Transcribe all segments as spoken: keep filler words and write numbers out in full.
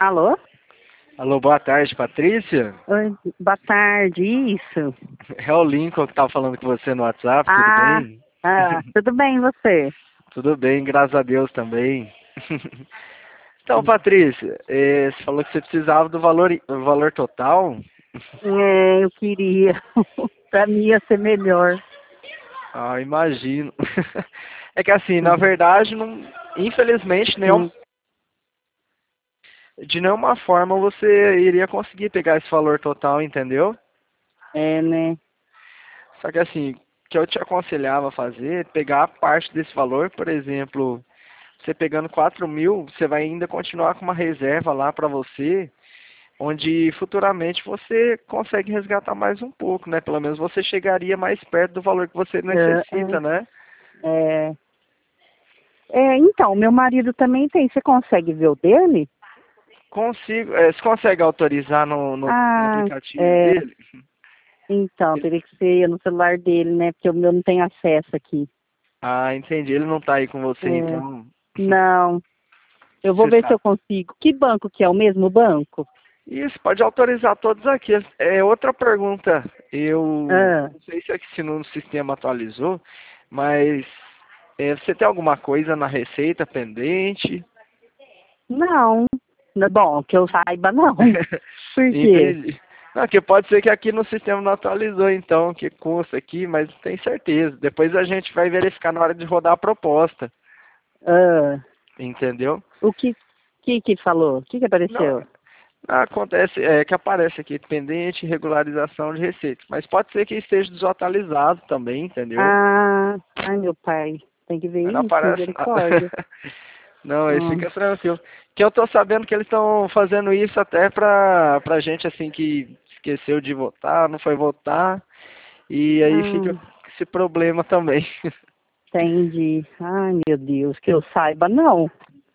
Alô? Alô, boa tarde, Patrícia. Oi, boa tarde, isso. É o Lincoln que estava falando com você no WhatsApp, tudo Ah, bem? ah, tudo bem, e você? Tudo bem, graças a Deus também. Então, Patrícia, eh, você falou que você precisava do valor, do valor total. É, eu queria. Pra mim ia ser melhor. Ah, imagino. É que assim, na verdade, não, infelizmente, nenhum, Hum, de nenhuma forma você iria conseguir pegar esse valor total, entendeu? É, né? Só que assim, o que eu te aconselhava a fazer é pegar parte desse valor, por exemplo, você pegando quatro mil, você vai ainda continuar com uma reserva lá para você, onde futuramente você consegue resgatar mais um pouco, né? Pelo menos você chegaria mais perto do valor que você É, necessita, né? é, é, então, meu marido também tem. Você consegue ver o dele? Consigo, eh, você consegue autorizar no, no, no Ah, aplicativo é, dele? então, Ele- teria que ser no celular dele, né? Porque o meu não tem acesso aqui. Ah, entendi. Ele não tá aí com você, É, então. não, eu vou Você ver se sabe. eu consigo. Que banco que é? O mesmo banco? Isso, pode autorizar todos aqui. É outra pergunta. Eu Ah, não sei se aqui se no sistema atualizou, mas é, você tem alguma coisa na receita pendente? não. Não, bom, que eu saiba, não. Por quê? Entendi. Não, que pode ser que aqui no sistema não atualizou, então, que custa aqui, mas não tenho certeza. Depois a gente vai verificar na hora de rodar a proposta, Ah, entendeu? o que, que que falou? O que que Não, apareceu? acontece, é que aparece aqui pendente regularização de receitas, mas pode ser que esteja desatualizado também, entendeu? Ah, ai meu pai, tem que ver Mas não isso, aparece nada. misericórdia. Não, aí Hum, fica tranquilo. Que eu tô sabendo que eles estão fazendo isso até pra, pra gente assim que esqueceu de votar, não foi votar, e aí fica ah, esse problema também. entendi. Ai meu Deus, que eu saiba, não.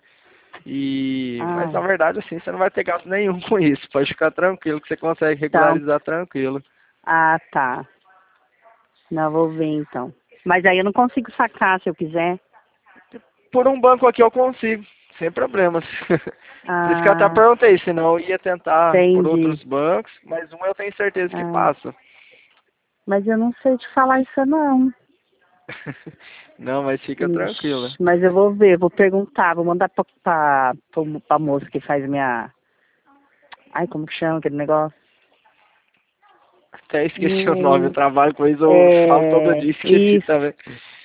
E, mas na Ai, verdade assim, você não vai ter gasto nenhum com isso. Pode ficar tranquilo que você consegue então, regularizar tranquilo. ah tá, não vou ver então. Mas aí eu não consigo sacar se eu quiser. Por um banco aqui eu consigo, sem problemas. Por isso que eu até Ah, perguntei, senão eu ia tentar por entendi. outros bancos, mas um eu tenho certeza que Ah, passa. mas eu não sei te falar isso não. Não, mas fica tranquila. Ixi, mas eu vou ver, vou perguntar, vou mandar pra, pra, pra, pra moça que faz minha. Ai, como que chama aquele negócio? Até esqueci o nome, eu Hum, trabalho com isso, eu falo todo é, dia, esqueci isso, também.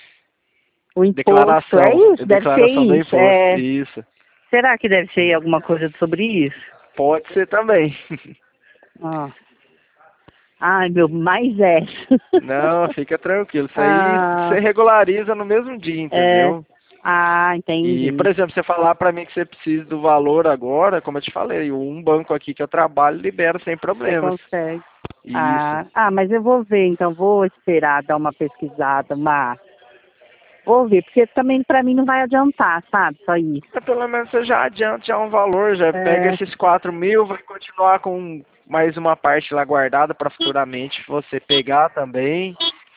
o imposto, é Declaração, isso, é deve ser declaração do isso. imposto, É, isso. será que deve ser alguma coisa sobre isso? Pode ser também. Ah, ai, meu, mais é. Não, fica tranquilo, isso aí você Ah, regulariza no mesmo dia, é, entendeu? ah, E, por entendi. exemplo, você falar para mim que você precisa do valor agora, como eu te falei, um banco aqui que eu trabalho libera sem Você problemas. consegue. Isso. Ah, ah, mas eu vou ver, então vou esperar dar uma pesquisada, uma. Vou ver, porque também pra mim não vai adiantar, sabe? Só isso. Mas pelo menos você já adianta já um valor, já pega É, esses quatro mil, vai continuar com mais uma parte lá guardada para futuramente você pegar também.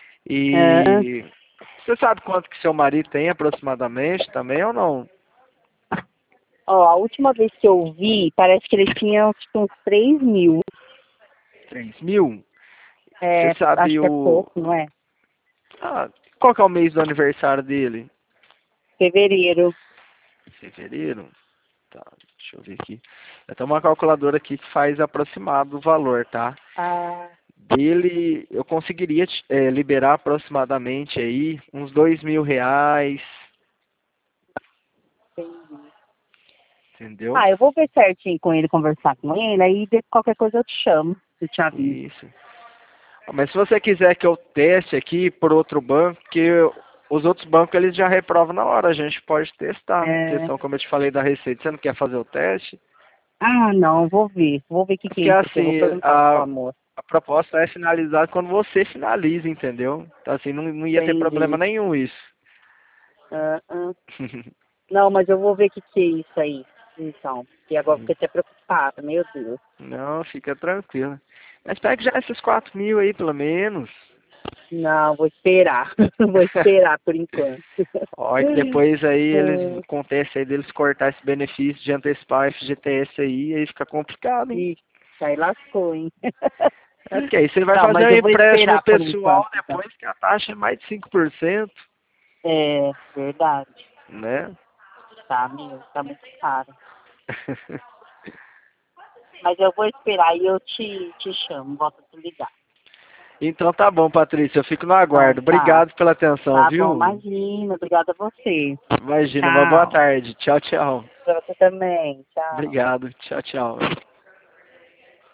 é. E você sabe quanto que seu marido tem aproximadamente também ou não? Ó, a última vez que eu vi, parece que ele tinha tipo, uns três mil. Três mil? Você É, acho sabe que é o. pouco, não é? Ah, qual que é o mês do aniversário dele? Fevereiro. Fevereiro? Tá, deixa eu ver aqui. Eu tenho uma calculadora aqui que faz aproximado o valor, tá? Ah, Dele, eu conseguiria eh, liberar aproximadamente aí uns dois mil reais, entendi. entendeu? Ah, eu vou ver certinho com ele, conversar com ele, aí de qualquer coisa eu te chamo, eu te aviso. Isso. Mas se você quiser que eu teste aqui por outro banco, que os outros bancos eles já reprovam na hora, a gente pode testar. É, Questão, como eu te falei da receita, você não quer fazer o teste? ah, não, vou ver. Vou ver o que, É que é porque isso aqui. Eu vou assim, perguntar pro a, amor. a proposta é finalizar quando você finaliza, entendeu? Então assim, não, não ia ter problema Entendi. nenhum isso. Ah, ah. Não, mas eu vou ver o que, que é isso aí. Então, e agora eu fiquei até preocupada, meu Deus. Não, fica tranquilo. Mas pega já esses quatro mil aí, pelo menos. Não, vou esperar. Vou esperar por enquanto. Olha que depois aí eles É. acontece aí deles cortar esse benefício de antecipar o F G T S aí, aí fica complicado, hein? Ih, aí lascou, hein? É porque aí você vai Não, fazer mas um eu vou empréstimo esperar por pessoal enquanto, então. depois que a taxa é mais de cinco por cento, É, verdade. né? Tá, meu, tá muito caro. Mas eu vou esperar e eu te, te chamo, volto a te ligar. Então tá bom, Patrícia, eu fico no Então, aguardo. tá. Obrigado pela atenção, Tá bom, viu? imagina. Obrigada a você. Imagina, uma boa Tchau. tarde. Tchau, tchau. Pra você também. Tchau. Obrigado. Tchau, tchau.